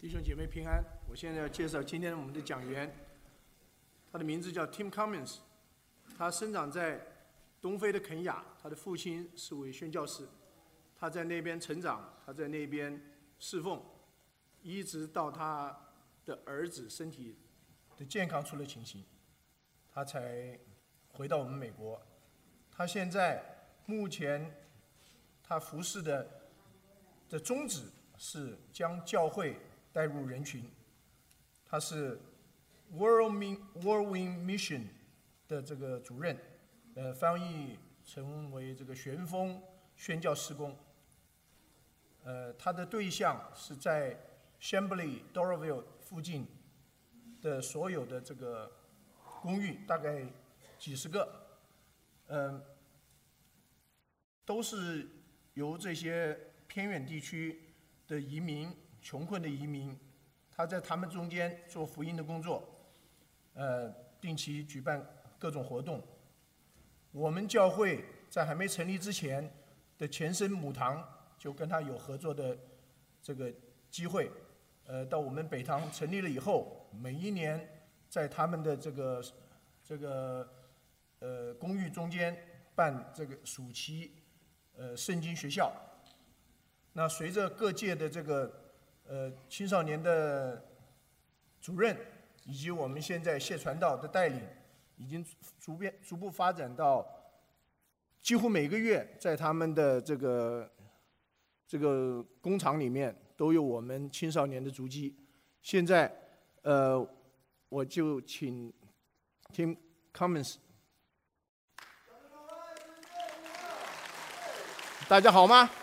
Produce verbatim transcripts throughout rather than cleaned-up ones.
弟兄姐妹平安！我现在要介绍今天我们的讲员，他的名字叫 Tim Cummins， 他生长在东非的肯亚，他的父亲是位宣教士，他在那边成长，他在那边侍奉，一直到他的儿子身体的健康出了情形，他才回到我们美国。他现在目前他服侍的的宗旨是将教会带入人群，他是 Whirlwind Mission 的这个主任，呃，翻译成为这个旋风宣教事工。呃，他的对象是在 Chambly、Doraville 附近的所有的这个公寓，大概几十个，嗯、呃，都是由这些偏远地区的移民。穷困的移民，他在他们中间做福音的工作，呃，定期举办各种活动。我们教会在还没成立之前的前身母堂就跟他有合作的这个机会，呃，到我们北堂成立了以后，每一年在他们的这个这个呃公寓中间办这个暑期呃圣经学校。那随着各界的这个呃，青少年的主任以及我们现在谢传道的带领，已经逐渐逐步发展到几乎每个月在他们的这个这个工厂里面都有我们青少年的足迹。现在，呃，我就请 Tim Cummins， 大家好吗？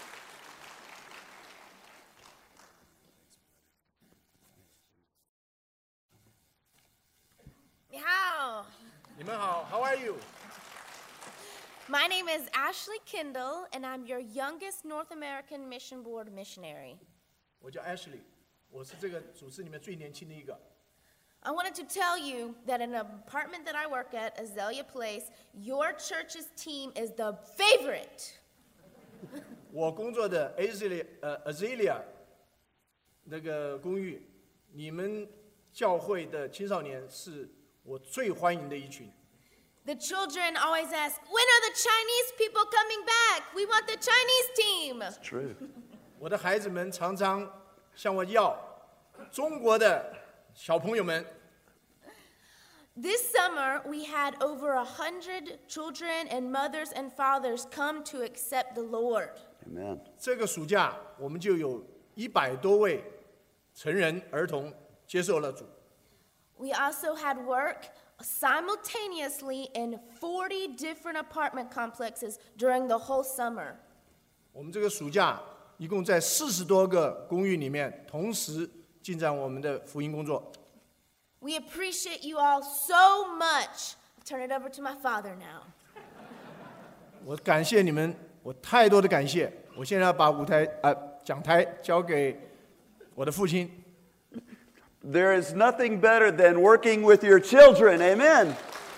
你们好 ，How are you? My name is Ashley Kindle, and I'm your youngest North American Mission Board missionary. 我叫 Ashley， 我是这个组织里面最年轻的一个。 I wanted to tell you that in an apartment that I work at, Azalea Place, your church's team is the favorite. 我工作的 Azalea 呃 Azalea 那个公寓，你们教会的青少年是我最欢迎的一群。 The children always ask, when are the Chinese people coming back? We want the Chinese team. It's true. 我的孩子们常常向我要中国的小朋友们。 This summer, we had over a hundred children and mothers and fathers come to accept the Lord. Amen. 这个暑假，我们就有一百多位成人儿童接受了主。 We also had work simultaneously in forty different apartment complexes during the whole summer. 我们这个暑假一共在四十多个公寓里面同时进展我们的福音工作。 We appreciate you all so much. I'll turn it over to my father now. 我感谢你们，我太多的感谢。我现在要把舞台呃讲台交给我的父亲。 There is nothing better than working with your children. Amen.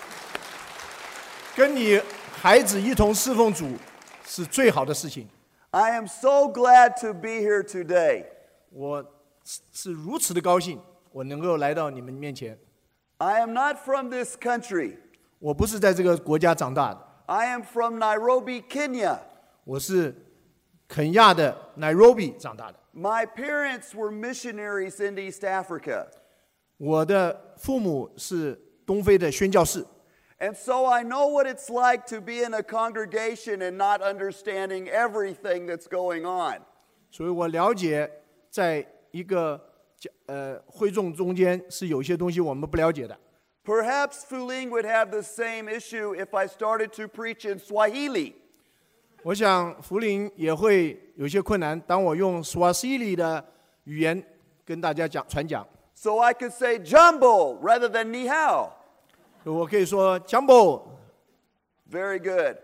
跟你孩子一同侍奉主是最好的事情。 I am so glad to be here today. 我是如此的高兴，我能够来到你们面前。 I am not from this country. 我不是在这个国家长大的。 I am from Nairobi, Kenya. 我是肯亚的 Nairobi 长大的。 My parents were missionaries in East Africa. 我的父母是东非的宣教士。 And so I know what it's like to be in a congregation and not understanding everything that's going on. 所以我了解，在一个呃会众中间是有些东西我们不了解的。 Perhaps Fuling would have the same issue if I started to preach in Swahili. 我想福林也会有些困难，当我用 Swahili 的语言跟大家讲传讲。 So I could say Jambo rather than Ni Hao. 我可以说 Jambo。 Very good.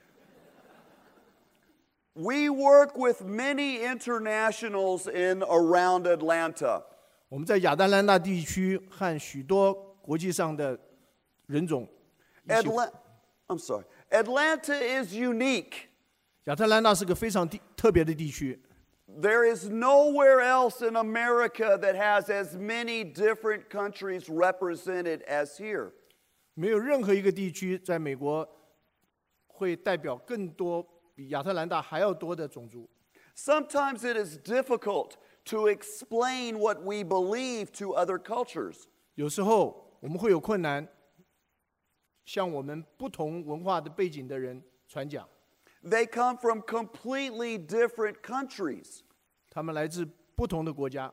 We work with many internationals in around Atlanta. 我们在亚特兰大地区和许多国际上的人种。 Atla- I'm sorry. Atlanta is unique. 亚特兰大是个非常地特别的地区。 There is nowhere else in America that has as many different countries represented as here. 没有任何一个地区在美国会代表更多比亚特兰大还要多的种族。 Sometimes it is difficult to explain what we believe to other cultures. 有时候我们会有困难，向我们不同文化的背景的人传讲。 They come from completely different countries. 他们来自不同的国家。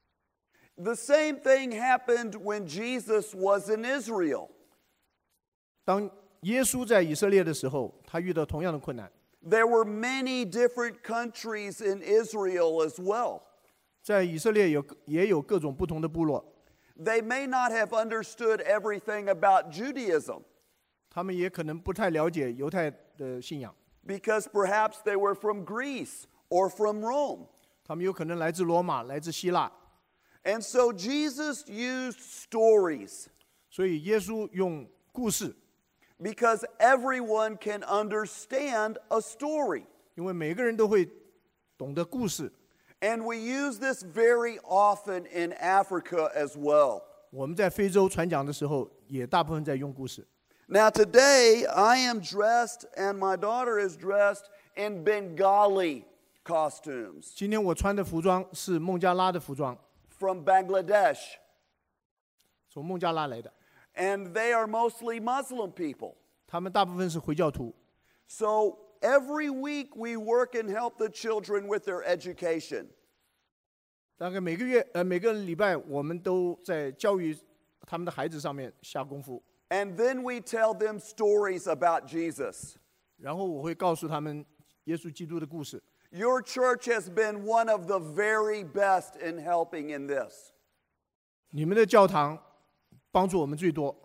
The same thing happened when Jesus was in Israel. 当耶稣在以色列的时候，他遇到同样的困难。 There were many different countries in Israel as well. 在以色列有也有各种不同的部落。 They may not have understood everything about Judaism. 他们也可能不太了解犹太的信仰。 Because perhaps they were from Greece or from Rome. 他们有可能来自罗马，来自希腊。 And so Jesus used stories. 所以耶稣用故事。 Because everyone can understand a story. 因为每个人都会懂得故事。 And we use this very often in Africa as well. 我们在非洲传讲的时候，也大部分在用故事。 Now today I am dressed and my daughter is dressed in Bengali costumes. 今天我穿的服装是孟加拉的服装。 From Bangladesh. 从孟加拉来的。 And they are mostly Muslim people. 他们大部分是回教徒。 So every week we work and help the children with their education. 大概每个月呃每个礼拜我们都在教育他们的孩子上面下功夫。 And then we tell them stories about Jesus. 然后我会告诉他们耶稣基督的故事。 Your church has been one of the very best in helping in this. 你们的教堂帮助我们最多。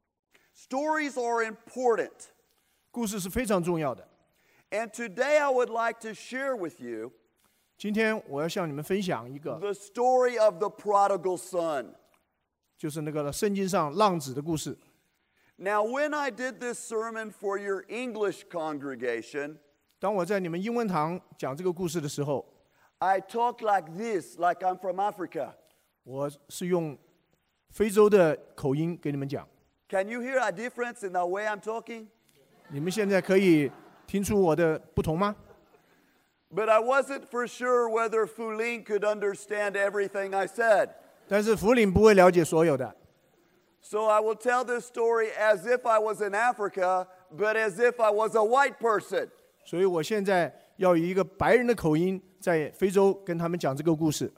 Stories are important. 故事是非常重要的。 And today I would like to share with you 今天我要向你们分享一个 the story of the prodigal son. 就是那个圣经上浪子的故事。 Now, when I did this sermon for your English congregation, 当我在你们英文堂讲这个故事的时候 I talk like this, like I'm from Africa. 我是用非洲的口音给你们讲。 Can you hear a difference in the way I'm talking? 你们现在可以听出我的不同吗？ But I wasn't for sure whether Fulin could understand everything I said. 但是福林不会了解所有的。 So I will tell this story as if I was in Africa, but as if I was a white person. 所以我现在要以一个白人的口音在非洲跟他们讲这个故事。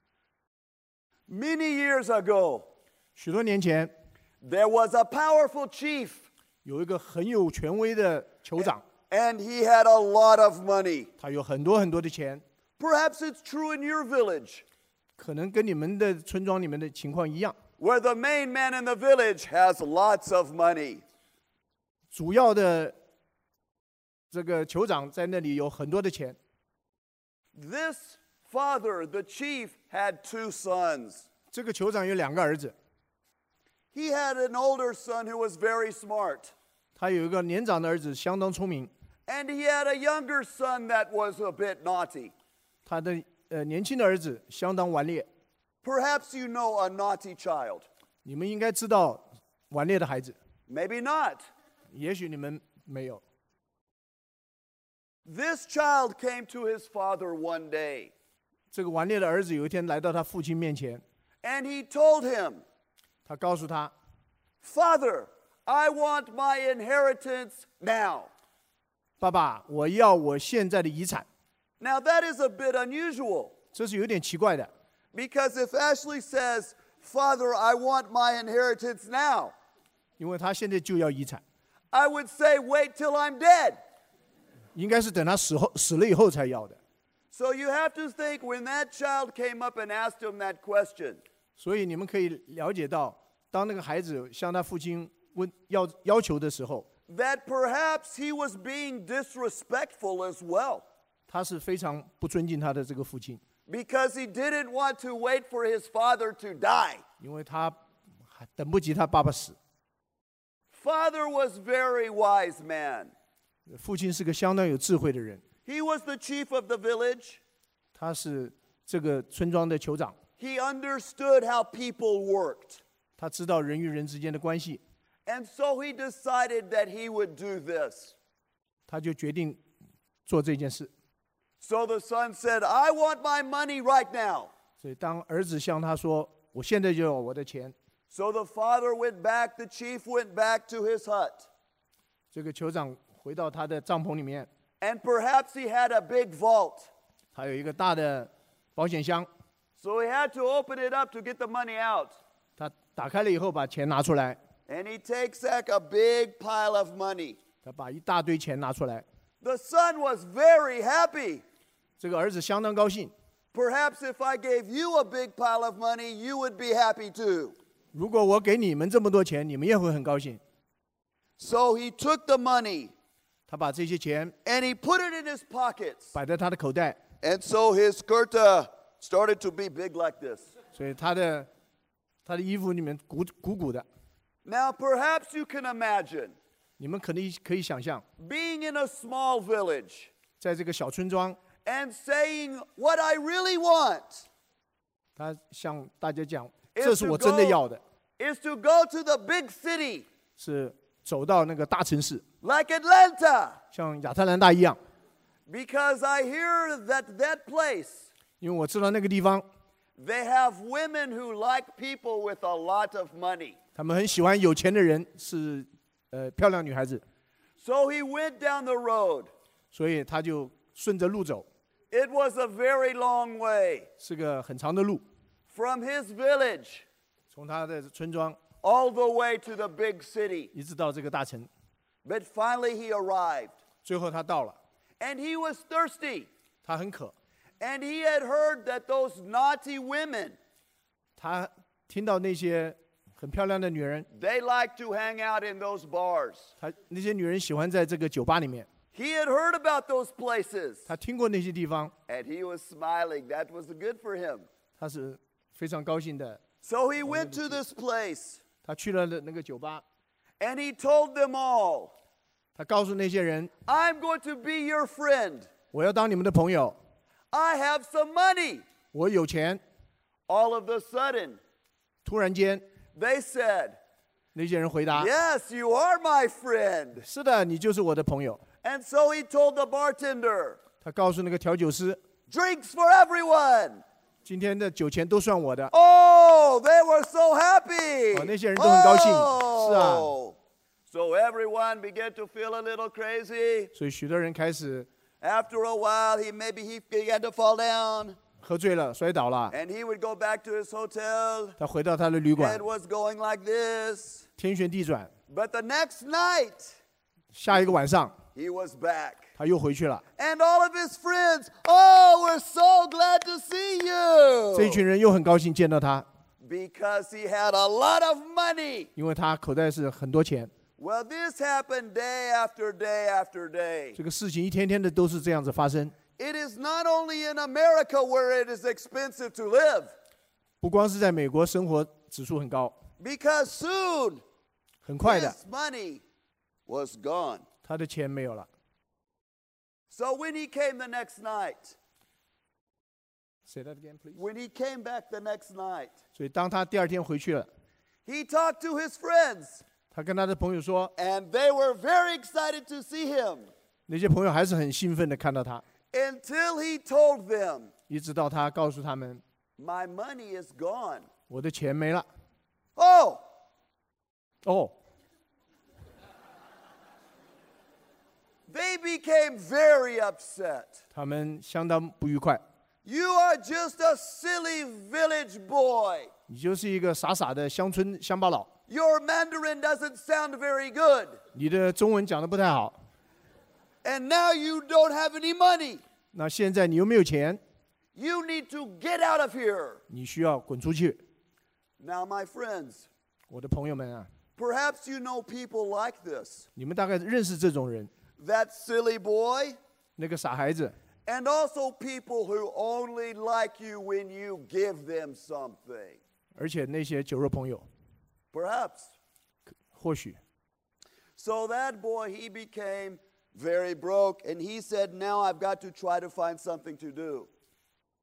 Many years ago, 许多年前 there was a powerful chief. 有一个很有权威的酋长 And he had a lot of money. 他有很多很多的钱。 Perhaps it's true in your village. 可能跟你们的村庄里面的情况一样。 Where the main man in the village has lots of money. 主要的这个酋长在那里有很多的钱。 This father, the chief, had two sons. 这个酋长有两个儿子。 He had an older son who was very smart. 他有一个年长的儿子，相当聪明。 And he had a younger son that was a bit naughty. 他的呃年轻的儿子相当顽劣。 Perhaps you know a naughty child. 你们应该知道顽劣的孩子， Maybe not. 也许你们没有。 This child came to his father one day. 这个顽劣的儿子有一天来到他父亲面前， And he told him, 他告诉他 Father, I want my inheritance now. 爸爸，我要我现在的遗产。 Now that is a bit unusual. 这是有点奇怪的， Because if Ashley says, Father, I want my inheritance now, 因为他现在就要遗产， I would say, wait till I'm dead. 应该是等他死后死了以后才要的。 So you have to think when that child came up and asked him that question, 所以你们可以了解到，当那个孩子向他父亲问要要求的时候， that perhaps he was being disrespectful as well. 他是非常不尊敬他的这个父亲， Because he didn't want to wait for his father to die. 因为他还等不及他爸爸死。 Father was very wise man. 父亲是个相当有智慧的人， He was the chief of the village. 他是这个村庄的酋长， He understood how people worked. 他知道人与人之间的关系， And so he decided that he would do this. 他就决定做这件事。 So the son said, I want my money right now. 所以当儿子向他说：“我现在就要我的钱。” So the father went back, the chief went back to his hut. 这个酋长回到他的帐篷里面， And perhaps he had a big vault. 他有一个大的保险箱， So he had to open it up to get the money out. 他打开了以后把钱拿出来， And he takes back a big pile of money. 他把一大堆钱拿出来。 The son was very happy. 这个儿子相当高兴。 Perhaps if I gave you a big pile of money, you would be happy too. 如果我给你们这么多钱，你们也会很高兴。 So he took the money 他把这些钱 and he put it in his pockets. 摆在他的口袋， And so his skirt uh, started to be big like this. 所以他的他的衣服里面鼓鼓鼓的。 Now perhaps you can imagine 你们可能可以想象， being in a small village 在这个小村庄， and saying what I really want 他向大家讲：“ is 这是 to 我真的 go- 要的， is to go to the big city 是走到那个大城市， like Atlanta 像亚特兰大一样。 because I hear that that place 因为我知道那个地方， they have women who like people with a lot of money. 他们很喜欢有钱的人，是呃漂亮女孩子， So he went down the road. 所以他就顺着路走， It was a very long way 是个很长的路， from his village 从他的村庄 all the way to the big city. 一直到这个大城。 But finally he arrived. 最后他到了， And he was thirsty. 他很渴， And he had heard that those naughty women, 他听到那些很漂亮的女人， they like to hang out in those bars. 他那些女人喜欢在这个酒吧里面， He had heard about those places. 他听过那些地方， And he was smiling. That was good for him. 他是非常高兴的。 So he went to this place. 他去了那个酒吧， And he told them all, 他告诉那些人 I'm going to be your friend. 我要当你们的朋友， I have some money. 我有钱。 All of a sudden, 突然间， they said, 那些人回答 Yes, you are my friend. 是的，你就是我的朋友。 And so he told the bartender, 他告诉那个调酒师， Drinks for everyone. 今天的酒钱都算我的。 Oh, they were so happy. 哦，那些人都很高兴。 Oh. 是啊。 So everyone began to feel a little crazy. 所以许多人开始 After a while, he maybe he began to fall down. 喝醉了，摔倒了。 And he would go back to his hotel. 他回到他的旅馆 It，was going like this. 天旋地转。 But the next night, 下一个晚上， he was back. 他又回去了。 And all of his friends, oh, we're so glad to see 这一 you. 群人又很高兴见到他， Because he had a lot of money. 因为他口袋是很多钱。 Well, this happened day after day after day. 这个事情一天天的都是这样子发生。 It is not only in America where it is expensive to live, 不光是在美国，生活指数很高， because soon 很快的， his money was gone. 他的钱没有了。 So when he came the next night, Say that again, please. when he came back the next night, 所以当他第二天回去了， he talked to his friends, 他跟他的朋友说， and they were very excited to see him 那些朋友还是很兴奋的看到他， until he told them, 一直到他告诉他们， My money is gone. 我的钱没了。 Oh, 哦， they became very upset. 他们相当不愉快。 You are just a silly village boy. 你就是一个傻傻的乡村乡巴佬， Your Mandarin doesn't sound very good. 你的中文讲得不太好， And now you don't have any money. 那现在你又没有钱， You need to get out of here. 你需要滚出去。 Now, my friends, 我的朋友们啊， perhaps you know people like this. 你们大概认识这种人， That silly boy, 那个傻孩子， and also people who only like you when you give them something. 而且那些酒肉朋友， Perhaps. 或许 So that boy, he became very broke, and he said, Now I've got to try to find something to do.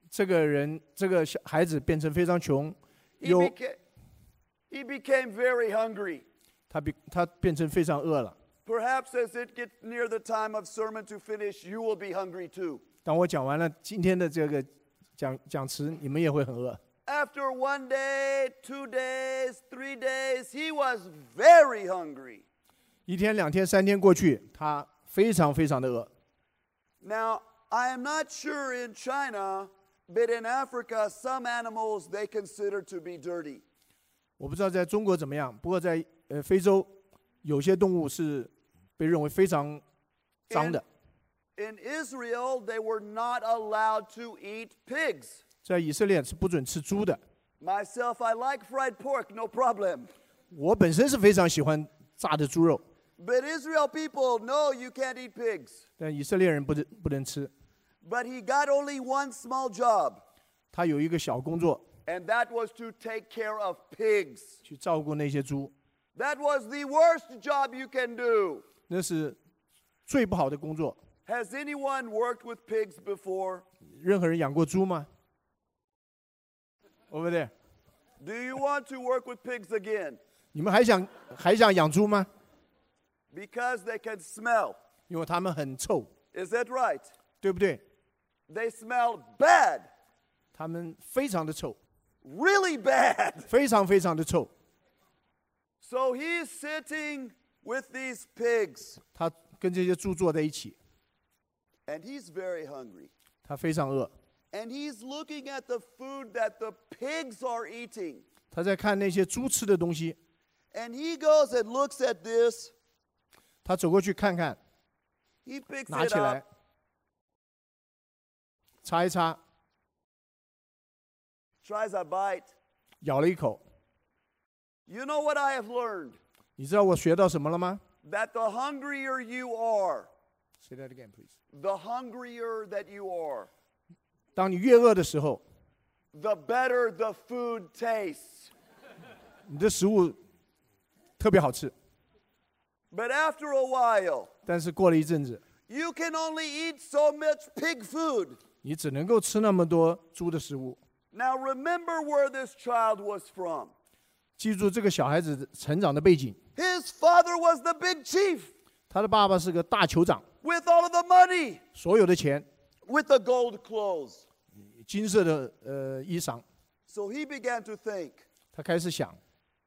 这个人这个小孩子变成非常穷， He 又 became, he became very hungry. 他比他变成非常饿了。 Perhaps as it gets near the time of sermon to finish, you will be hungry too. 当我讲完了今天的这个讲讲词，你们也会很饿。 After one day, two days, three days, he was very hungry. 一天、两天、三天过去，他非常非常的饿。 Now, I am not sure in China, but in Africa, some animals they consider to be dirty. 我不知道在中国怎么样，不过在呃非洲，有些动物是被认为非常脏的。 In Israel, they were not allowed to eat pigs. 在以色列是不准吃猪的。 Myself, I like fried pork, no problem. 我本身是非常喜欢炸的猪肉， But Israel people, no, you can't eat pigs. 但以色列人不能不能吃。 But he got only one small job, 他有一个小工作， and that was to take care of pigs. 去照顾那些猪， That was the worst job you can do. 那是最不好的工作。 Has anyone worked with pigs before? 任何人养过猪吗 ？Over there， Do you want to work with pigs again? 你们还想还想养猪吗？ Because they can smell. 因为它们很臭， Is that right? 对不对？ They smell bad, 它们非常的臭， really bad. 非常非常的臭。 So he's sitting with these pigs, 他跟这些猪坐在一起， and he's very hungry. 他非常饿， And he's looking at the food that the pigs are eating. 他在看那些猪吃的东西。 And he goes and looks at this. 他走过去看看， He picks 拿 it 起来 up, 擦一擦， tries a bite. 咬了一口。 You know what I have learned? 你知道我学到什么了吗 That the hungrier you are, ？Say that again, please. the hungrier that you are, 当你越饿的时候， the better the food tastes. 你的食物特别好吃。 But after a while, 但是过了一阵子， you can only eat so much pig food. 你只能够吃那么多猪的食物。 Now remember where this child was from. 记住这个小孩子成长的背景， His father was the big chief 他的爸爸是个大酋长， with all of the money, 所有的钱， with the gold clothes. 金色的呃衣裳。 So he began to think, 他开始想，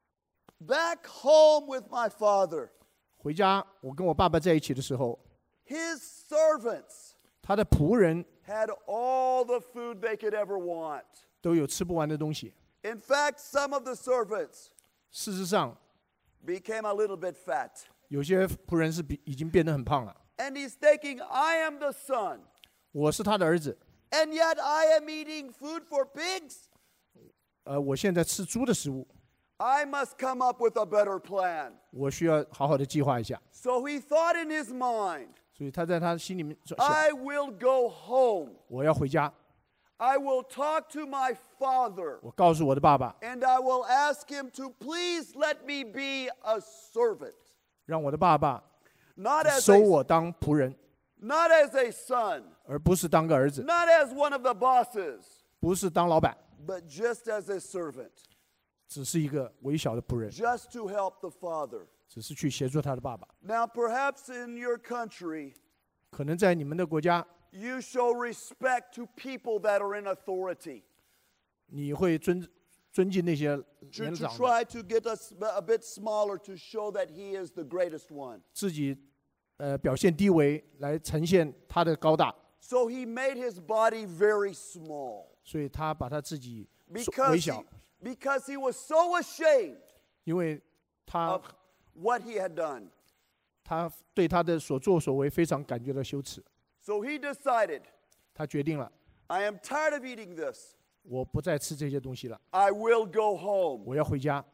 back home with my father, 回家我跟我爸爸在一起的时候， his servants 他的仆人 had all the food they could ever want. 都有吃不完的东西。 In fact, some of the servants 事实上， became a little bit fat. 有些仆人是比已经变得很胖了。 And he's thinking, I am the son, 我是他的儿子， and yet I am eating food for pigs. 呃，我现在吃猪的食物， I must come up with a better plan. 我需要好好的计划一下。 So he thought in his mind, 所以他在他心里面说 I 想， will go home. 我要回家， I will talk to my father, 我告诉我的爸爸， and I will ask him to please let me be a servant. 让我的爸爸 Not as 收 a, 我当仆人， not as a son, 而不是当个儿子， not as one of the bosses, 不是当老板， but just as a servant, 只是一个微小的仆人， just to help the father. 只是去协助他的爸爸。 Now, perhaps in your country, 可能在你们的国家， you show respect to people that are in authority, 你会尊尊敬那些 to, 年 to 长的， try to get us a bit smaller to show that he is the greatest one. 自己呃表现低微来呈现他的高大， So he made his body very small 所以他把他自己缩 because 微 he, 小， because he was so ashamed 因为他 of what he had done. 他对他的所作所为非常感觉到羞耻， So he decided, 他决定了， I am tired of eating this. 我不再吃这些东西了， I will go home. 我要回家。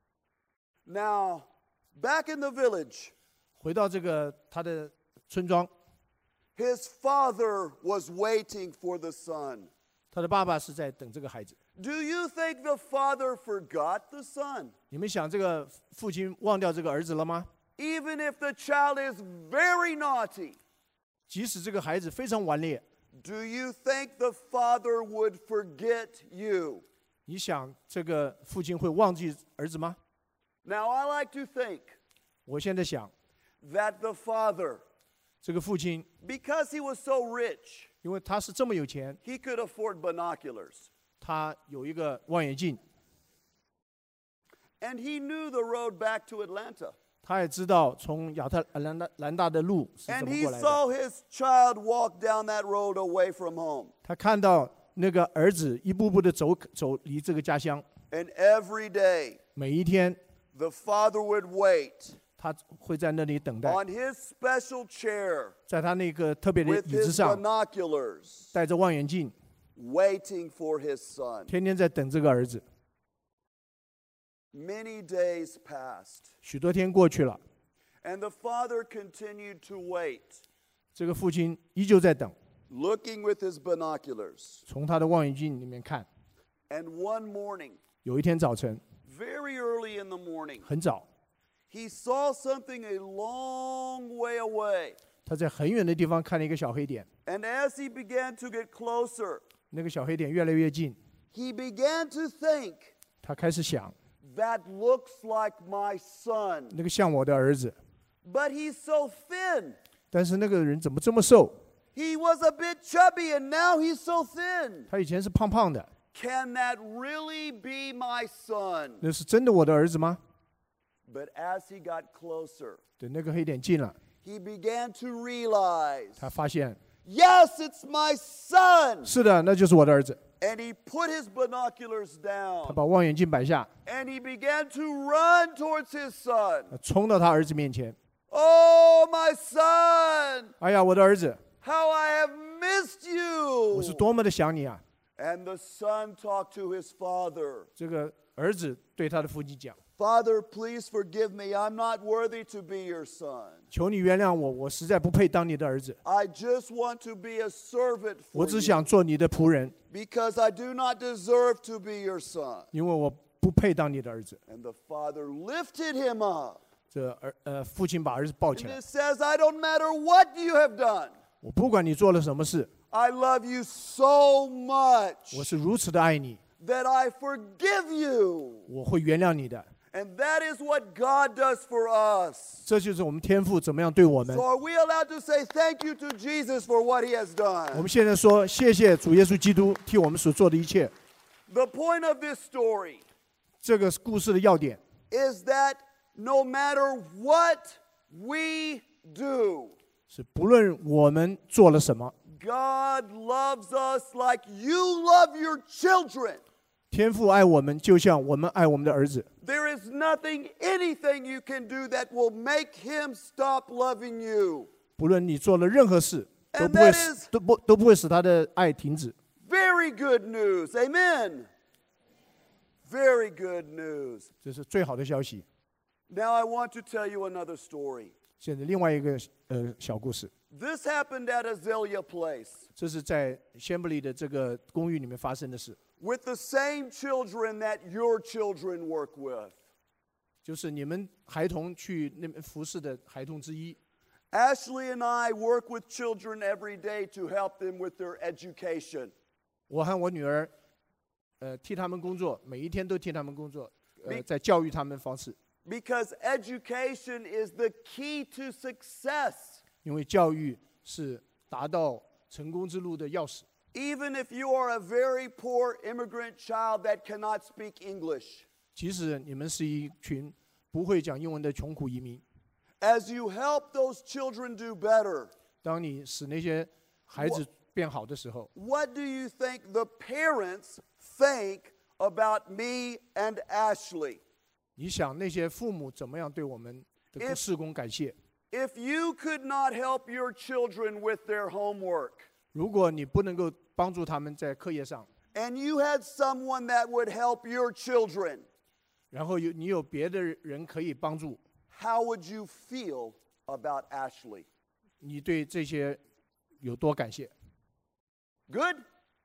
Now, back in the village, 回到这个他的村庄， his father was waiting for the son. 他的爸爸是在等这个孩子。 Do you think the father forgot the son? 你们想这个父亲忘掉这个儿子了吗？ Even if the child is very naughty, 即使这个孩子非常顽劣， Do you think the father would forget you? 你想这个父亲会忘记儿子吗？ Now, I like to think 我现在想， that the father, 这个父亲 because he was so rich, 因为他是这么有钱， he could afford binoculars. 他有一个望远镜， And he knew the road back to Atlanta. 他也知道从亚特兰大兰大的路是 And 怎么 he 过来的。 saw his child walk down that road away from home. 他看到那个儿子一步步的走走离这个家乡， And every day, 每一天 the father would wait 他会在那里等待， on his special chair 在他那个特别的 with 椅子 his 上， binoculars, 带着望远镜， waiting for his son. 天天在等这个儿子。 Many days passed, 许多天过去了， and the father continued to wait, 这个父亲依旧在等， looking with his binoculars. 从他的望远镜里面看。 And one morning, 有一天早晨， very early in the morning, 很早， he saw something a long way away. 他在很远的地方看了一个小黑点， And as he began to get closer, 那个小黑点越来越近， he began to think, 他开始想， that looks like my son. 那个像我的儿子， But he's so thin. 但是那个人怎么这么瘦？ He was a bit chubby and now he's so thin. 他以前是胖胖的， Can that really be my son? 那是真的我的儿子吗？ But as he got closer, 等那个黑点近了， he began to realize, 他发现 yes, it's my son. 是的，那就是我的儿子。 And he put his binoculars 他 down 把望远镜摆下， and he began to run towards his son. 他冲到他儿子面前。 Oh, my son, 哎呀，我的儿子， how I have missed 我是 you. 多么的想你啊！ And the son talked to his father. 这个儿子对他的父亲讲 Father, please forgive me. I'm not worthy to be your son.：“ 求你原谅我，我实在不配当你的儿子， I just want to be a servant 我 for 只 you 想做你的仆人， because I do not deserve to be your son. 因为我不配当你的儿子。 And the father lifted him up. ” 这儿呃，父亲把儿子抱起 And 来 it，says, I don't matter what you have done. 我不管你做了什么事， I love you so much 我是如此的爱你， that I forgive you. 我会原谅你的。 And that is what God does for us. 这就是我们天父怎么样对我们 So。are we allowed to say thank you to Jesus for what he has 我 done? 们现在说，谢谢主耶稣基督替我们所做的一切。 The point of this story 这个故事的要点 is that no matter what we do, 是，不论我们做了什么， God loves us like you love your children. 天父爱我们，就像我们爱我们的儿子。 There is nothing, anything you can do that will make him stop loving you. 不论你做了任何事，都 And 不会 that 使 is- 都不都不会使他的爱停止。 Very good news. Amen. Very good news. 这是最好的消息。 Now I want to tell you another story. 现在另外一个呃小故事， This happened at Azalea Place 这是在仙布里的这个公寓里面发生的事， with the same children that your children work with. 就是你们孩童去那边服侍的孩童之一。 Ashley and I work with children every day to help them with their education. 我和我女儿，呃，替他们工作，每一天都替他们工作，呃， Be- 在教育他们方式， Because education is the key to success. 因为教育是达到成功之路的钥匙。 Even if you are a very poor immigrant child that cannot speak English, 即使你们是一群不会讲英文的穷苦移民， as you help those children do better, 当你使那些孩子变好的时候， what do you think the parents think about me and Ashley? 你想那些父母怎么样对我们的 If- 事工感谢？ If you could not help your children with their homework, 如果你不能够帮助他们在课业上， and you had someone that would help your children, 然后有你有别的人可以帮助， how would you feel about Ashley? 你对这些有多感谢？ Good?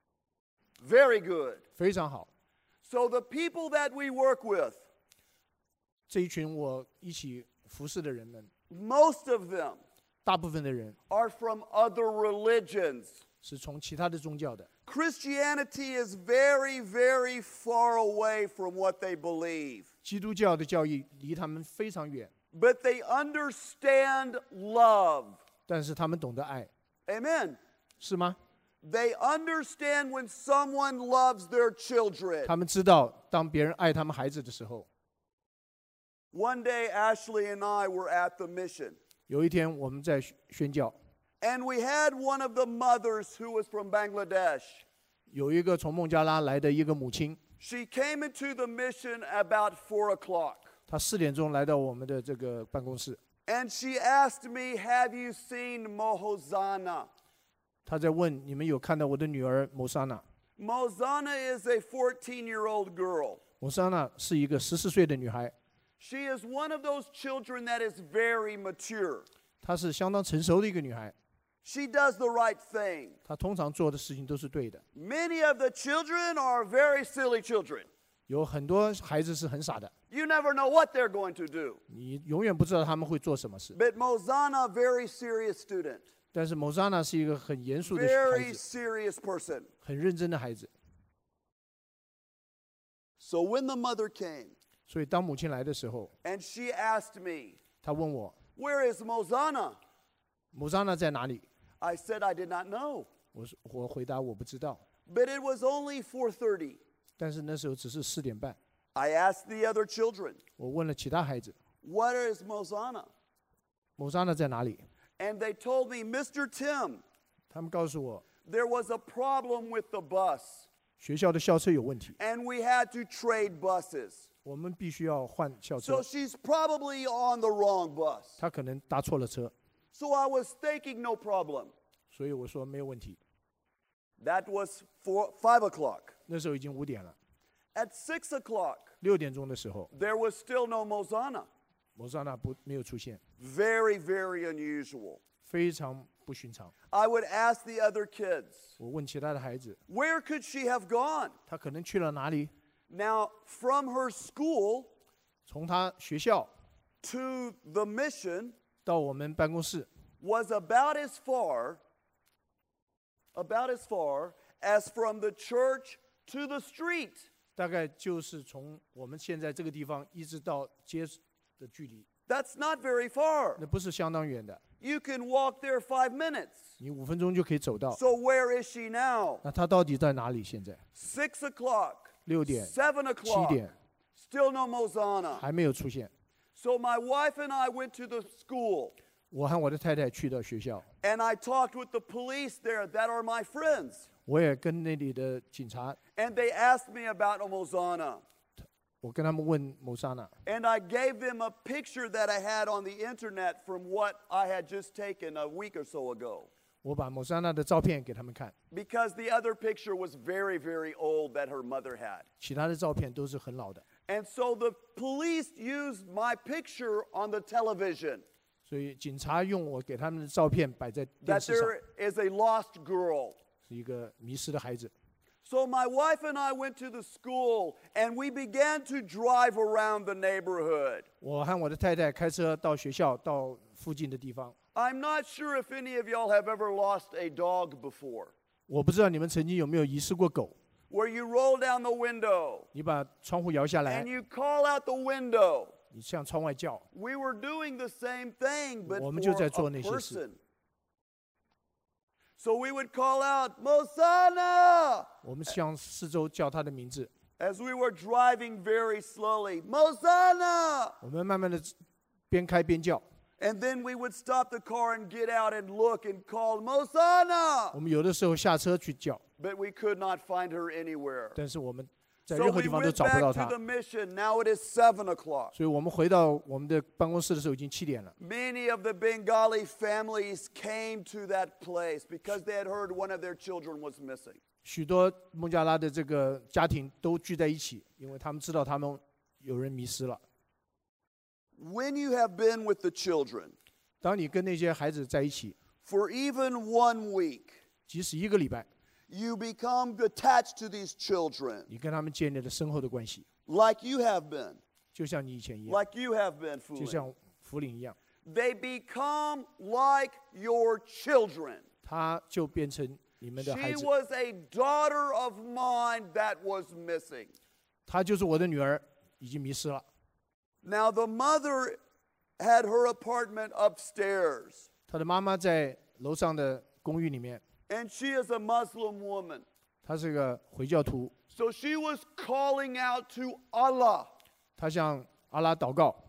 Very good. 非常好。 So the people that we work with, 这一群我一起服侍的人们， most of them 大部分的人 are from other religions. 是从其他的宗教的。 Christianity is very, very far away from what they believe. 基督教的教义离他们非常远， But they understand love. 但是他们懂得爱， Amen. 是吗？ They understand when someone loves their children. 他们知道当别人爱他们孩子的时候。 One day, Ashley and I were at the mission. 有一天我们在宣教， And we had one of the mothers who was from Bangladesh. 有一个从孟加拉来的一个母亲， She came into the mission about four o'clock. 她四点钟来到我们的这个办公室， And she asked me, have you seen Mohozana? 她在问你们有看到我的女儿摩莎娜？ Mohozana is a fourteen-year-old girl. 摩莎娜是一个十四岁的女孩， She is one of those children that is very mature. 她是相当成熟的一个女孩， She does the right thing. 她通常做的事情都是对的。 Many of the children are very silly children. 有很多孩子是很傻的， You never know what they're going to do. 你永远不知道他们会做什么事。 But Mohozana, very serious student. 但是摩莎娜是一个很严肃的孩 Very 子， serious person. 很认真的孩子。 So when the mother came 所以当母亲来的时候， and she asked me, 她问我 where is Mohozana? 摩莎娜在哪里？ I said I did not know. 我说我回答我不知道， But it was only four thirty. 但是那时候只是四点半。 I asked the other children, 我问了其他孩子， what is Mohozana? 摩莎娜在哪里？ And they told me, Mister Tim, 他们告诉我， there was a problem with the bus, 学校的校车有问题， and we had to trade buses. 我们必须要换校 So 车。 she's probably on the wrong bus. 他可能搭错了车， So I was thinking, no problem. 所以我说没有问题。 That was four, five o'clock. 那时候已经五点了， At six o'clock, 六点钟的时候， there was still no Mohozana. 摩莎娜不没有出现， Very, very unusual. 非常不寻常。 I would ask the other kids, 我问其他的孩子， where could she have gone? 他可能去了哪里？ Now, from her school 从他学校 to the mission 到我们办公室， was about as far, about as far as from the church to the street. 大概就是从我们现在这个地方一直到街的距离， That's not very far. 那不是相当远的， You can walk there five minutes. 你五分钟就可以走到。 So where is she now? 那他到底在哪里？现在 Six o'clock, 六点、 seven 七 o'clock, 点 still no Mohozana. 还没有出现。 So my wife and I went to the school, 我和我的太太去到学校， and I talked with the police there that are my friends. 我也跟那里的警察， And they asked me about Mohozana. 我跟他们问摩莎娜， And I gave them a picture that I had on the internet from what I had just taken a week or so ago. 我把摩莎娜的照片给他们看， Because the other picture was very, very old that her mother had. 其他的照片都是很老的， And so the police used my picture on the television 所以警察用我给他们的照片摆在电 that 视上， there is a lost girl. 是一个迷失的孩子。 So my wife and I went to the school and we began to drive around the neighborhood. 我和我的太太开车到学校，到附近的地方。 I'm not sure if any of y'all have ever lost a dog before, 我不知道你们曾经有没有遗失过狗？ where you roll down the window 你把窗户摇下来 and，you call out the window. 你向窗外叫， We were doing the same thing, but 我 for 们就在做 a 那些事。 person. So we would call out, Mohozana! 我们向四周叫他的名字。 As we were driving very slowly, Mohozana! 我们慢慢的边开边叫。 And then we would stop the car and get out and look and call, Mohozana! 我们有的时候下车去叫， But we could not find her anywhere. 但是我们在 So 任何 we 地方都 went 找不到 back to 他 the。mission. Now it is seven o'clock. 所以我们回到我们的办公室的时候已经七点了。 Many of the Bengali families came to that place because they had heard one of their children was missing. 许多孟加拉的这个家庭都聚在一起，因为他们知道他们有人迷失了。 When you have been with the children 当你跟那些孩子在一起， for even one week, 即使一个礼拜， you become attached to these children 你跟他们建立了深厚的关系， like you have been, 就像你以前一样， like you have been, 就 Fulin. 像福林一样， They become like your children. 他就变成你们的孩 She 子， was a daughter of mine that was missing. 她就是我的女儿，已经迷失了。 Now, the mother had her apartment upstairs, 她的妈妈在楼上的公寓里面， and she is a Muslim woman. 她是个回教徒， So she was calling out to Allah. 她向阿拉祷告：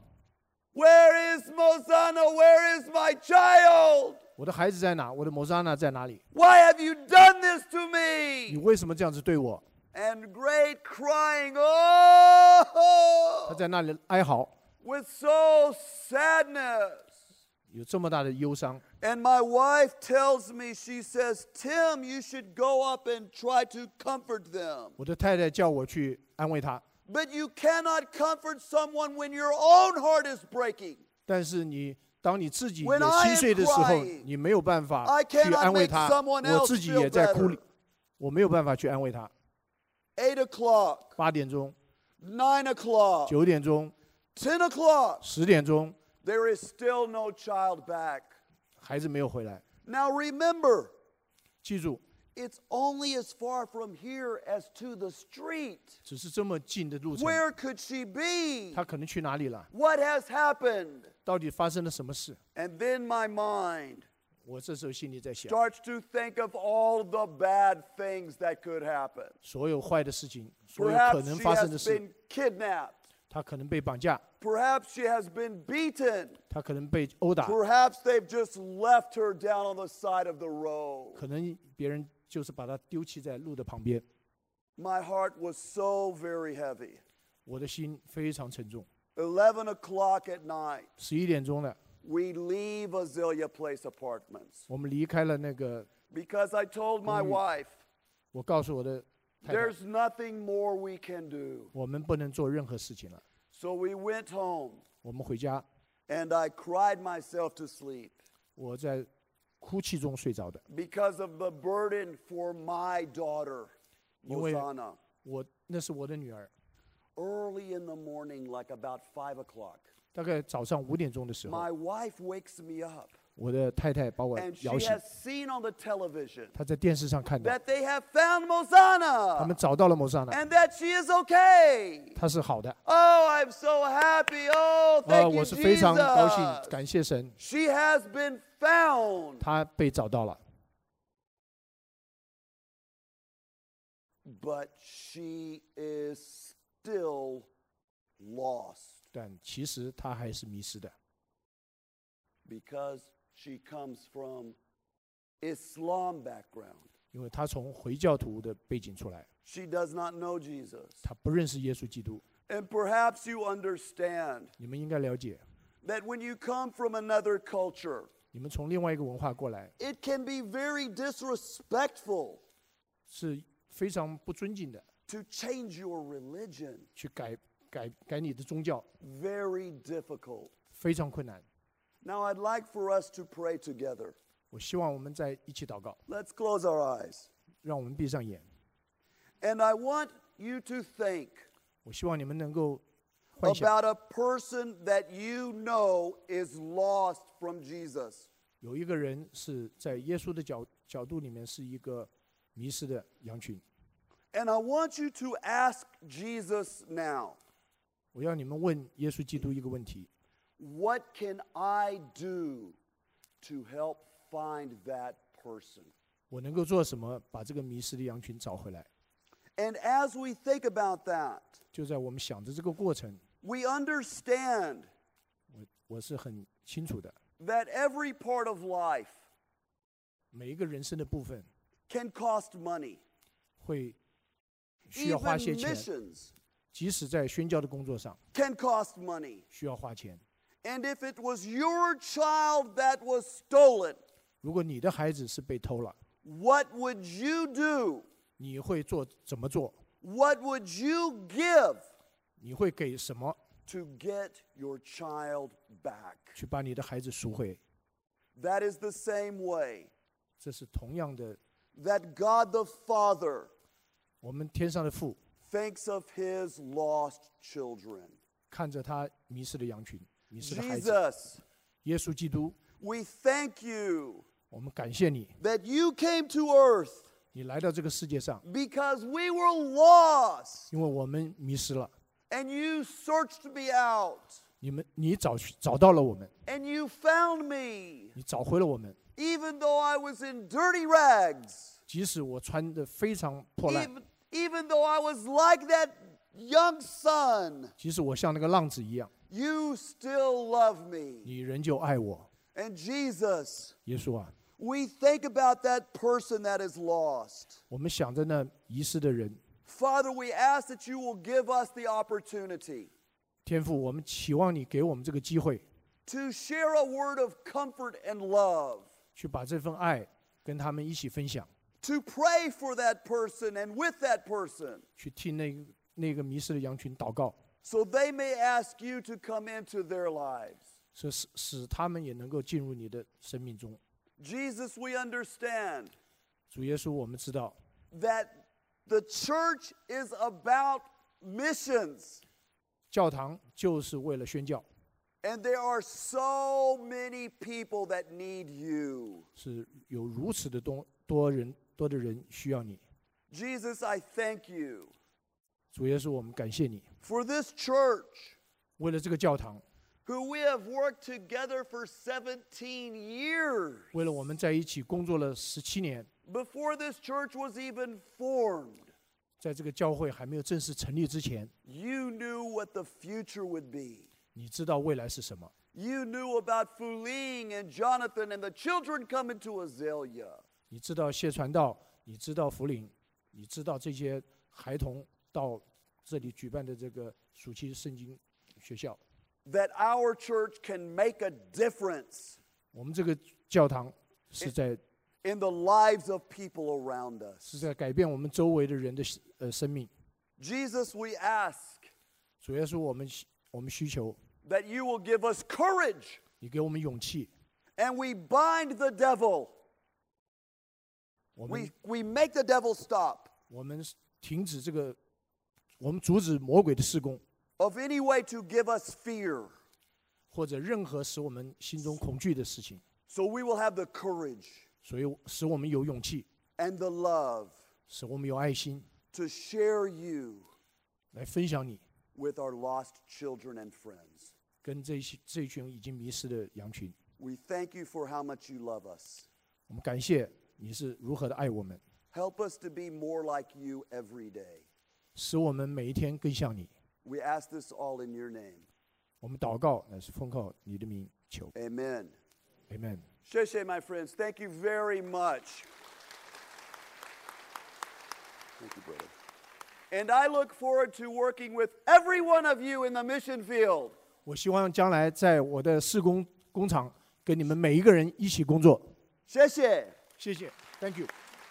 Where is Mosana? Where is my child? 我的孩子在哪？我的摩萨娜在哪里？ Why have you done this to 你 me? 为什么这样子对我？ And great crying, 她 oh, 在那里哀嚎， with so sadness. 有这么大的忧伤。 And my wife tells me, she says, Tim, you should go up and try to comfort them. 我的太太叫我去安慰她， But you cannot comfort someone when your own heart is breaking. 但是你当你自己 When 也 I am 心碎的时候 crying, 你没有办法 I 去 cannot 安慰 make 她， someone else 我自己 feel 也在哭 better. 里，我没有办法去安慰她。 Eight o'clock, 八点钟、 nine o'clock, 九点钟、 ten o'clock, 十点钟， there is still no child back. 孩子没有回来。 Now remember, 记住， it's only as far from here as to the street. 只是这么近的路程， Where could she be? 他可能去哪里了？ What has happened? 到底发生了什么事？ And then my mind 我这时候心里在想， starts to think of all the bad things that could happen. 所有坏的事情，所有可 Perhaps 能 she 发生的 has 事， been kidnapped. 他可能被绑架， Perhaps she has been beaten. 他可能被殴打， Perhaps they've just left her down on the side of the road. 可能别人就是把他丢弃在路的旁边。 My heart was so very heavy. 我的心非常沉重。 eleven o'clock at night, 十一点钟了， we leave Azalea Place Apartments 我们离开了那个， because I told my wife, 我告诉我的太太， there's nothing more we can do. 我们不能做任何事情了。 So we went home, 我们回家， and I cried myself to sleep 我在哭泣中睡着的， because of the burden for my daughter, 因为 Mosana. 我那是我的女儿。 Early in the morning, like about five o'clock, 大概早上五点钟的时候， my wife wakes me up, 我的太太把我 and she 摇醒 has，seen on the television 她在电视上看到 that they have found 他们 Mosana 找到了摩萨娜， and that she is okay. 她是好的。 Oh, I'm so happy. Oh, 呃， thank you, 我是非常高兴， Jesus. 感谢神， She has been found. 她被找到了， But she is still lost 但其实她还是迷失的， because she comes from Islam background. 因为她从回教徒的背景出来， She does not know Jesus. 她不认识耶稣基督。 And perhaps you understand 你们应该了解， that when you come from another culture, 你们从另外一个文化过来， it can be very disrespectful 是非常不尊敬的， to change your religion. 去改改改你的宗教， Very difficult. 非常困难。 Now, I'd like for us to pray together. 我希望我们在一起祷告， Let's close our eyes. 让我们闭上眼。 And I want you to think 我希望你们能够幻想， about a person that you know is lost from Jesus. 有一个人是在耶稣的角角度里面是一个迷失的羊群。 And I want you to ask Jesus now, 我要你们问耶稣基督一个问题： what can I do to help find that person? 我能够做什么把这个迷失的羊群找回来？ And as we think about that, 就在我们想的这个过程， we understand 我我是很清楚的， that every part of life 每一个人生的部分 can cost money. 会需要花 Even 些钱， missions 即使在宣教的工作上 can cost money. 需要花钱。 And if it was your child that was stolen, 如果你的孩子是被偷了， what would you do? 你会做怎么做？ What would you give 你会给什么 to get your child back? 去把你的孩子赎回？ That is the same way 这是同样的， that God the Father 我们天上的父 thinks of his lost children. 看着他迷失的羊群、迷失的孩子。 Jesus, 耶稣基督， we thank you 我们感谢你， that you came to earth 你来到这个世界上， because we were lost 因为我们迷失了， and you searched me out 你们你找找到了我们， and you found me 你找回了我们， even though I was in dirty rags, 即使我穿的非常破烂， even, even though I was like that young son, 即使我像那个浪子一样， you still love me. 你仍旧爱我。 And Jesus, 耶稣啊， we think about that person that is lost. 我们想着那遗失的人， Father, we ask that you will give us the opportunity 天父，我们期望你给我们这个机会， to share a word of comfort and love, 去把这份爱跟他们一起分享， to pray for that person and with that person, 去替那个那个迷失的羊群祷告， so they may ask you to come into their lives. 使使使他们也能够进入你的生命中。 Jesus, we understand 主耶稣，我们知道 that the church is about missions, 教堂就是为了宣教， and there are so many people that need you. 是有如此的多多人多的人需要你。 Jesus, I thank you 主耶稣，我们感谢你， for this church 为了这个教堂， who we have worked together for seventeen years. 为了我们在一起工作了十七年， Before this church was even formed, 在这个教会还没有正式成立之前， you knew what the future would be. 你知道未来是什么， You knew about Fuling and Jonathan and the children coming to Azalea. 你知道谢传道，你知道福林，你知道这些孩童到这里举办的这个暑期圣经学校， That our church can make a difference 我们这个教堂是在 in the lives of people around us. 是在改变我们周围的人的呃生命。 Jesus, we ask 主耶稣，我们我们需求 that you will give us courage 你给我们勇气， and we bind the devil. 我们 We, we make the devil stop 我们停止这个，我们阻止魔鬼的施工， of any way to give us fear. 或者任何使我们心中恐惧的事情， So we will have the courage 所以使我们有勇气， and the love 使我们有爱心 to share you 来分享你 with our lost children and friends. 跟这一些这一群已经迷失的羊群。 We thank you for how much you love us. 我们感谢你是如何的爱我们， Help us to be more like you every day. 使我们每一天更像你。 We ask this all in your name. 我们祷告乃是奉靠你的名求 Amen. ，Amen。 Sheshe, my friends, thank you very much. Thank you, brother. And I look forward to working with every one of you in the mission field. 我希望将来在我的事工工厂跟你们每一个人一起工作。 Sheshe. 谢谢 ，Thank you。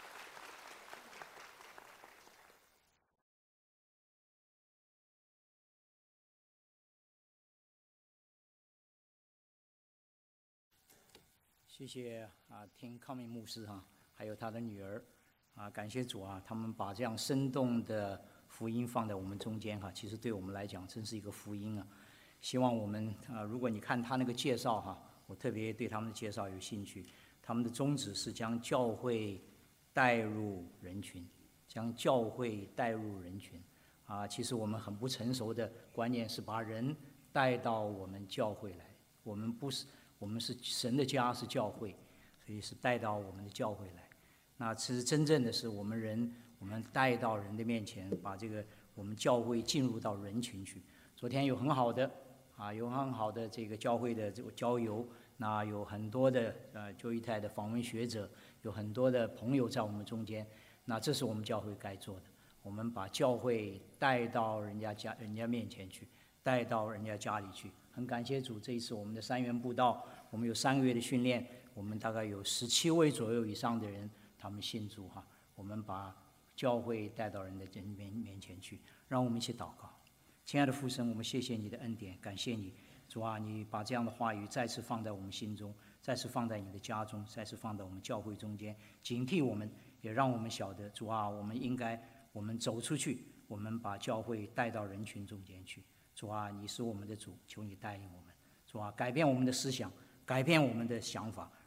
谢谢啊，听康明牧师哈、啊，还有他的女儿啊，感谢主啊，他们把这样生动的福音放在我们中间哈、啊，其实对我们来讲真是一个福音啊。希望我们啊，如果你看他那个介绍哈、啊，我特别对他们的介绍有兴趣。他们的宗旨是将教会带入人群，将教会带入人群啊。其实我们很不成熟的观念是把人带到我们教会来，我们不是。我们是神的家，是教会，所以是带到我们的教会来。那其实真正的是我们人，我们带到人的面前，把这个我们教会进入到人群去。昨天有很好的啊，有很好的这个教会的这个交流，那有很多的呃旧一代的访问学者，有很多的朋友在我们中间。那这是我们教会该做的，我们把教会带到人家家人家面前去，带到人家家里去。很感谢主，这一次我们的三元布道，我们有三个月的训练，我们大概有十七位左右以上的人，他们信主哈。我们把教会带到人的面面前去，让我们一起祷告。亲爱的父神，我们谢谢你的恩典，感谢你，主啊，你把这样的话语再次放在我们心中，再次放在你的家中，再次放在我们教会中间，警惕我们，也让我们晓得，主啊，我们应该我们走出去，我们把教会带到人群中间去。主啊，你是我们的主，求你带领我们。主啊，改变我们的思想，改变我们的想法，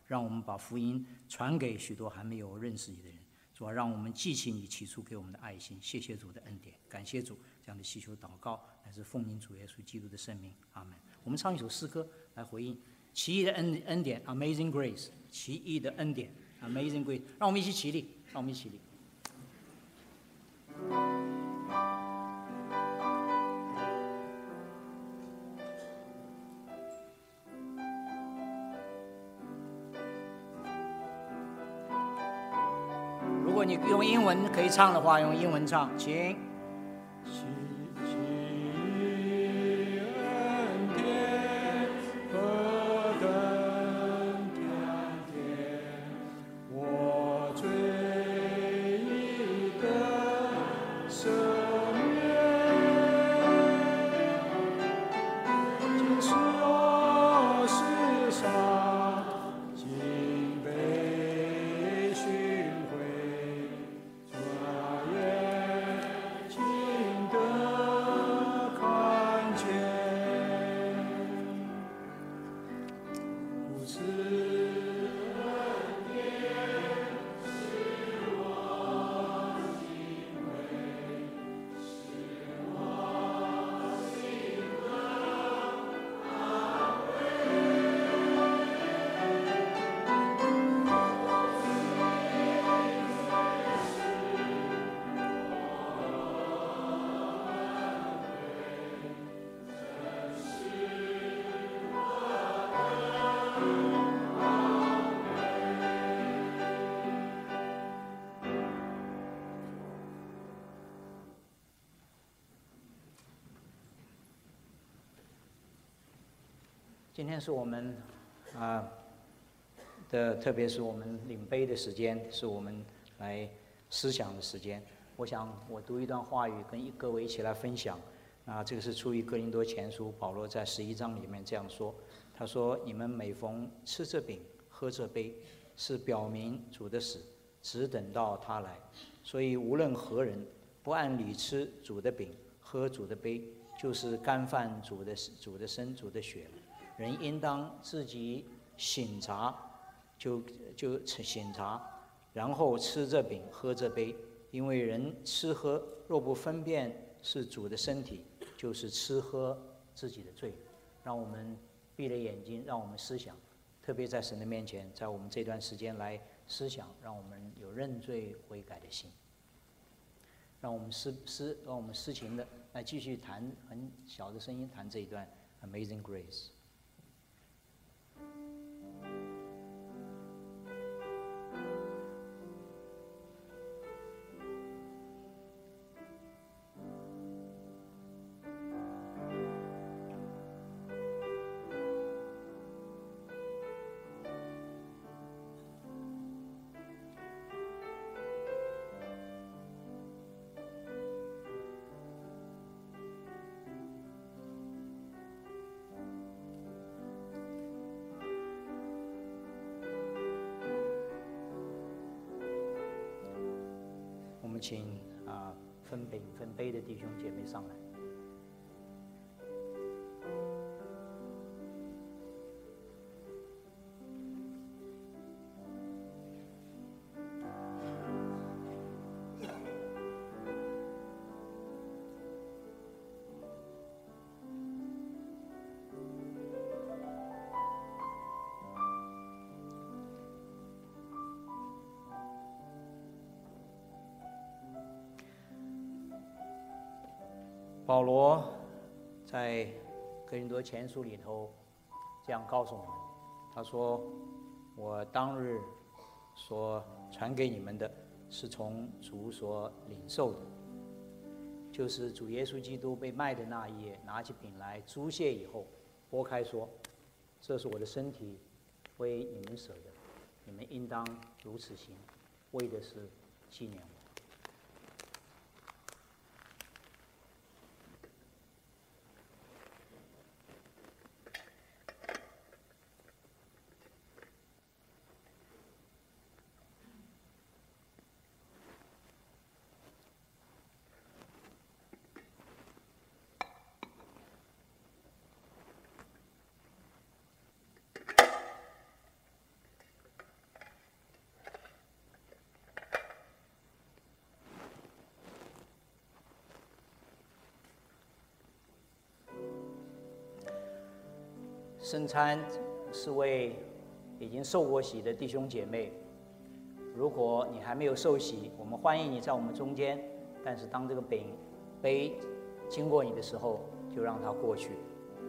让我们把福音传给许多还没有认识你的人。主啊，让我们记起你起初给我们的爱心。谢谢主的恩典，感谢主这样的祈求祷告，乃是奉应主耶稣基督的圣名，阿门。我们唱一首诗歌来回应奇异的恩恩典 ，Amazing Grace， 奇异的恩典 ，Amazing Grace。让我们一起起立，让我们一起起立。如果你用英文可以唱的话，用英文唱，请。今天是我们啊的，特别是我们领杯的时间，是我们来思想的时间。我想我读一段话语，跟各位一起来分享。啊，这个是出于哥林多前书，保罗在十一章里面这样说：他说：“你们每逢吃这饼、喝这杯，是表明主的死，只等到他来。所以无论何人不按理吃主的饼、喝主的杯，就是干犯主的主的身、主的血了。人应当自己省察，就就省察，然后吃这饼、喝这杯。因为人吃喝若不分辨是主的身体，就是吃喝自己的罪。”让我们闭了眼睛，让我们思想，特别在神的面前，在我们这段时间来思想，让我们有认罪悔改的心。让我们思思，让我们思情的来继续弹，很小的声音弹这一段 Amazing Grace。我们请啊分饼分杯的弟兄姐妹上来。保罗在哥林多前书里头这样告诉我们，他说：“我当日所传给你们的，是从主所领受的，就是主耶稣基督被卖的那一夜，拿起饼来祝谢以后，拨开说：这是我的身体，为你们舍的，你们应当如此行，为的是纪念我。” 圣餐是为已经受过洗的弟兄姐妹。如果你还没有受洗，我们欢迎你在我们中间。但是当这个饼杯经过你的时候，就让它过去。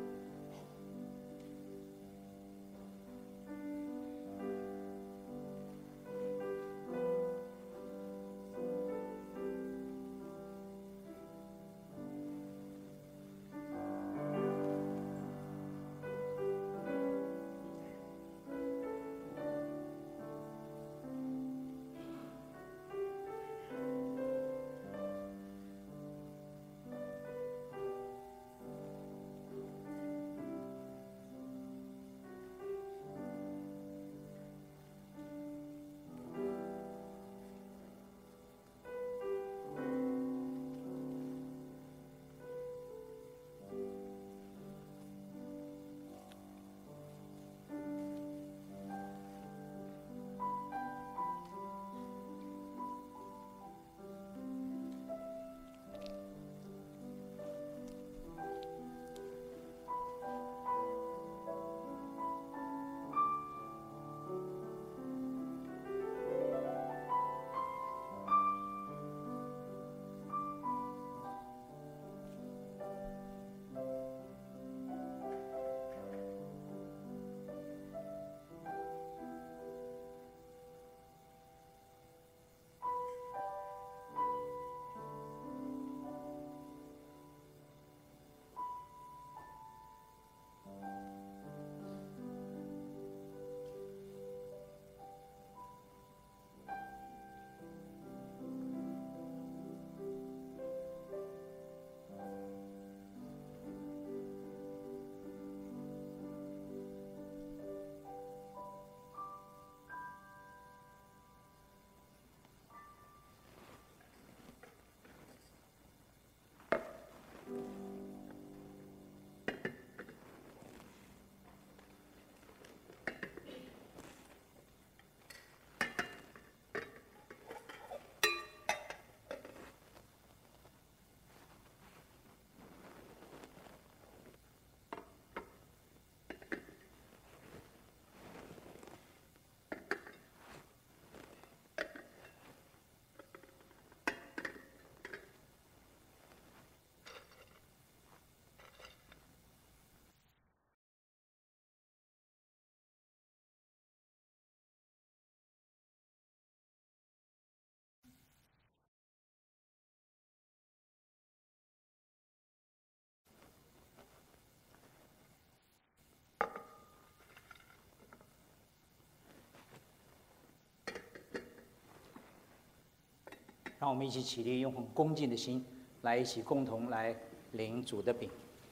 让我们一起起立，用很恭敬的心来一起共同来领主的饼。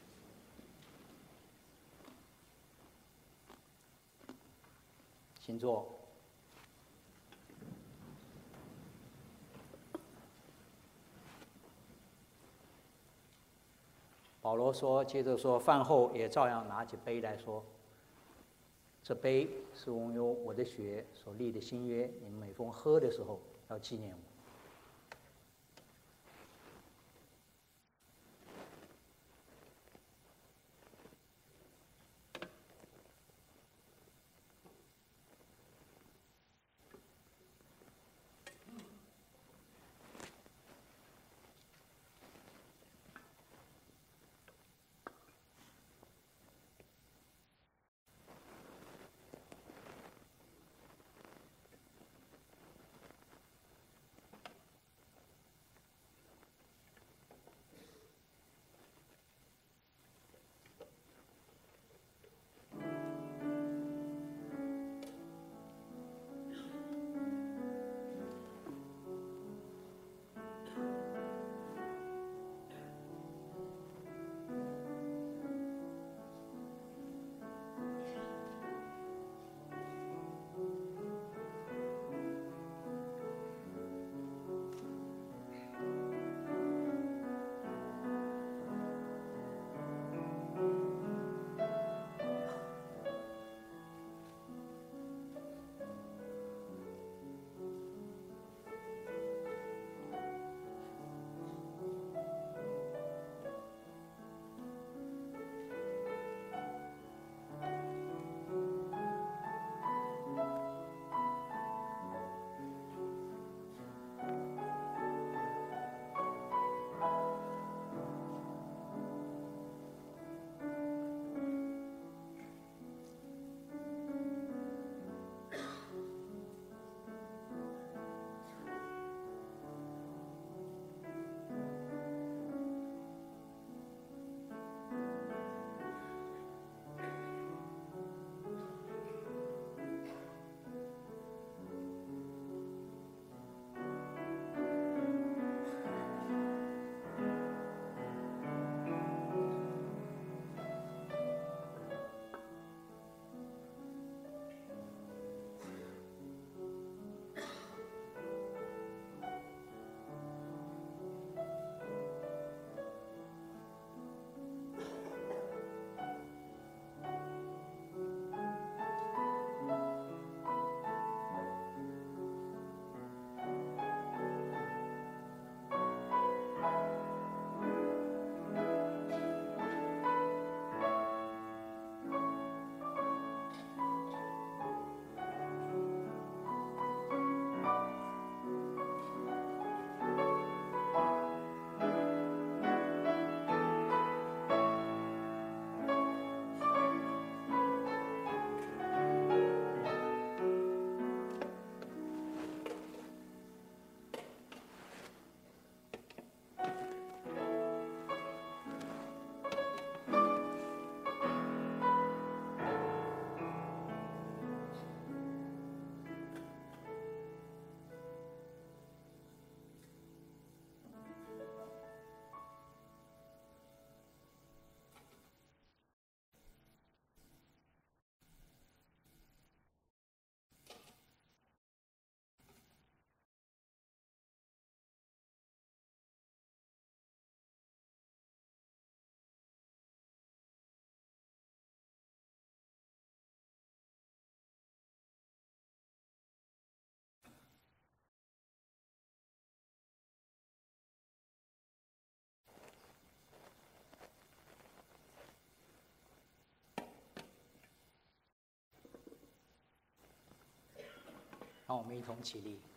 请坐。保罗说，接着说，饭后也照样拿起杯来说：“这杯是用我的血所立的新约，你们每逢喝的时候要纪念我。” 让我们一同起立。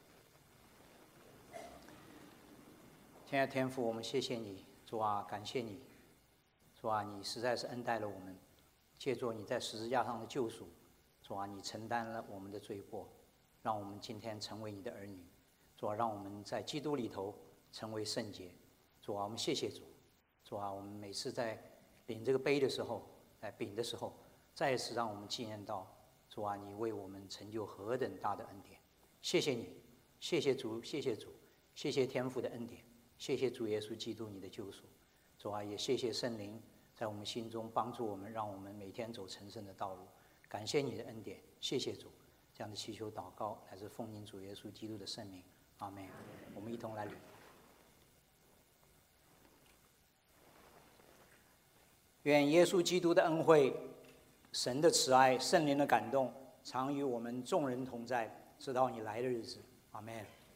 亲爱的天父，我们谢谢你，主啊，感谢你，主啊，你实在是恩待了我们，借助你在十字架上的救赎，主啊，你承担了我们的罪过，让我们今天成为你的儿女。主啊，让我们在基督里头成为圣洁。主啊，我们谢谢主。主啊，我们每次在领这个杯的时候，在饼的时候，再一次让我们纪念到，主啊，你为我们成就何等大的恩典。谢谢你，谢谢主，谢谢主，谢谢天父的恩典，谢谢主耶稣基督你的救赎。主啊，也谢谢圣灵在我们心中帮助我们，让我们每天走成圣的道路。感谢你的恩典，谢谢主。这样的祈求祷告乃是奉您主耶稣基督的圣名，阿们。我们一同来领。愿耶稣基督的恩惠、神的慈爱、圣灵的感动，常与我们众人同在，直到你来的日子，阿们。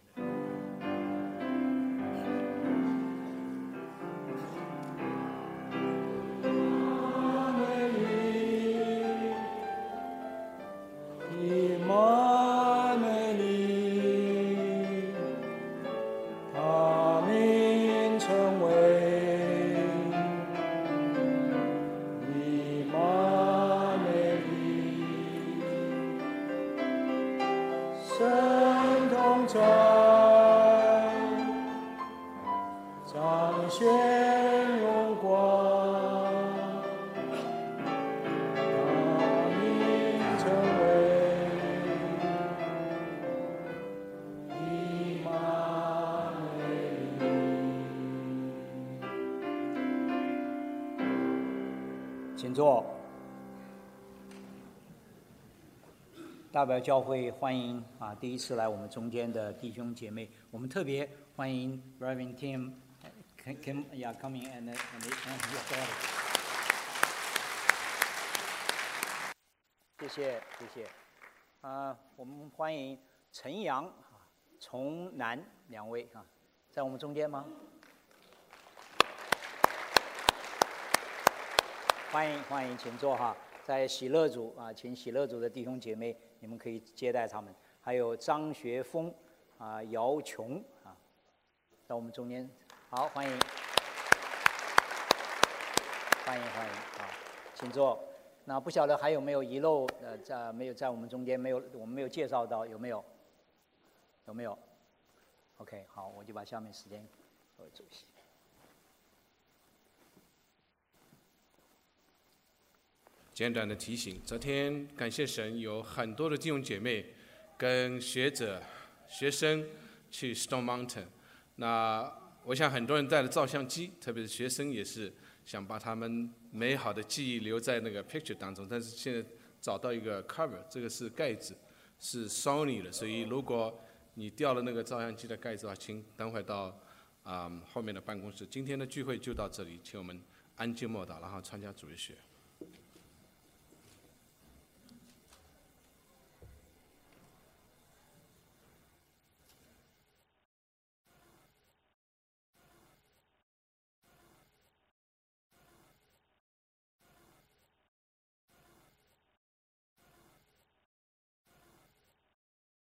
请坐。大表教会欢迎啊，第一次来我们中间的弟兄姐妹，我们特别欢迎 Reverend Tim Kim yeah coming and and and your daughter。谢谢谢谢。啊，我们欢迎陈阳、崇南两位啊，在我们中间吗？欢迎欢迎，请坐哈。在喜乐组啊，请喜乐组的弟兄姐妹，你们可以接待他们。还有张学峰啊、姚琼啊，在我们中间，好，欢迎，欢迎欢迎啊，请坐。那不晓得还有没有遗漏呃，在没有在我们中间没有，我们没有介绍到，有没有？有没有 ？OK， 好，我就把下面时间稍微走一些。 简短的提醒，昨天感谢神，有很多的弟兄姐妹跟学者、学生去 Stone Mountain。那我想很多人带了照相机，特别是学生也是想把他们美好的记忆留在那个 picture 当中。但是现在找到一个 cover， 这个是盖子，是 Sony 的，所以如果你掉了那个照相机的盖子的话，请等会到啊、嗯、后面的办公室。今天的聚会就到这里，请我们安静默祷，然后参加主日学。